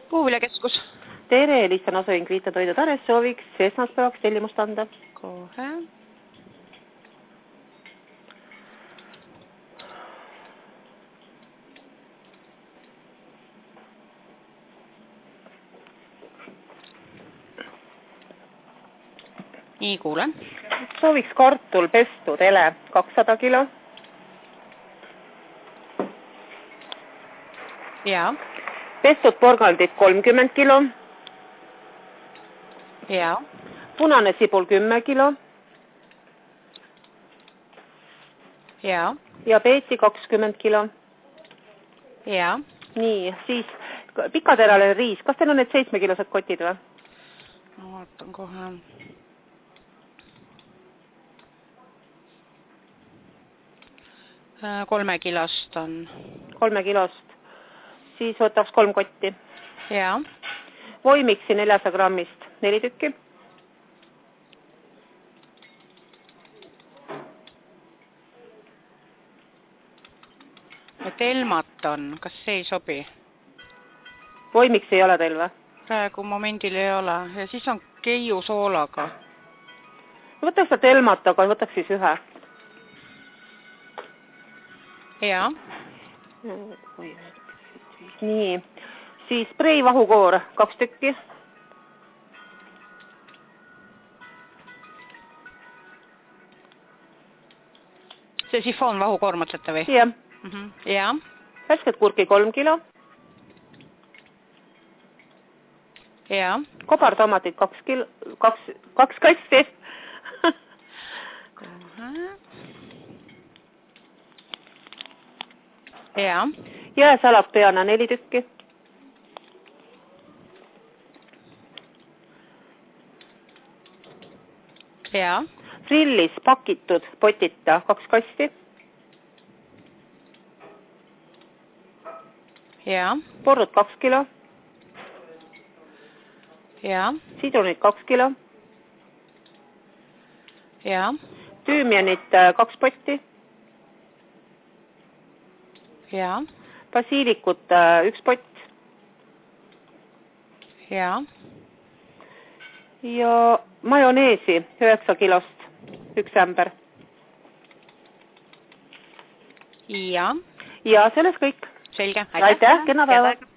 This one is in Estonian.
Puuviljakeskus. Tere, Liisa Nasoing, Viita Toidutares sooviks esmaspäevaks tellimust anda. Kohe. Nii, kuulen. Sooviks kartul pestu tele 200 kilo. Ja. Pestud porgandid 30 kilo. Ja. Punane sibul 10 kilo. Ja. Ja peeti 20 kilo. Ja. Nii, siis pikaterale riis. Kas teil on need 7-kilosed kotid või? Ma vaatan kohe. Kolme kilost on. 3 kilost. Siis võtaks 3 kotti. Ja. Voimiksi 400 grammist 4 tükki. Telmat on. Kas see ei sobi? Voimiksi ei ole teil või? Praegu momendil ei ole. Ja siis on keiu soolaga. Võtaks ta telmat, aga võtaks siis ühe. Ja. Nii. Siis sprei vahukoor 2 tükki. See sifoon vahukoor mõtlete või? Jah. Ja. Värsket kurki 3 kilo. Ja. Kobartomatid 2 kilo, 2 kasti. Ja. Jääsalat peana 4 tükki. Ja. Frillis pakitud potita 2 kasti. Ja. Porrud 2 kilo. Ja. Sidrunid 2 kilo. Ja. Tüümianit 2 potti. Ja. Basiilikut 1 pott. Ja. Ja majoneesi 9 kilost 1 ämber. Ja. Ja selles kõik. Selge. Aitäh, kena päeva.